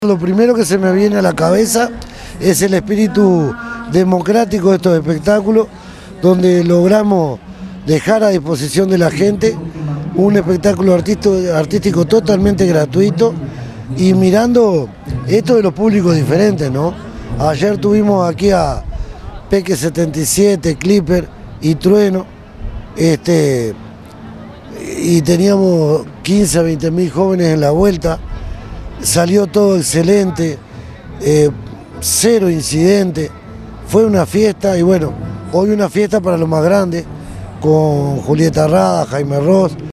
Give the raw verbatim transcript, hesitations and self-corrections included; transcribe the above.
Lo primero que se me viene a la cabeza es el espíritu democrático de estos espectáculos, donde logramos dejar a disposición de la gente un espectáculo artístico totalmente gratuito y mirando esto de los públicos diferentes, ¿no? Ayer tuvimos aquí a Peque setenta y siete, Clipper y Trueno, este, y teníamos quince a veinte mil jóvenes en la vuelta. Salió todo excelente, eh, cero incidente, fue una fiesta y bueno, hoy una fiesta para los más grandes, con Julieta Rada, Jaime Ross.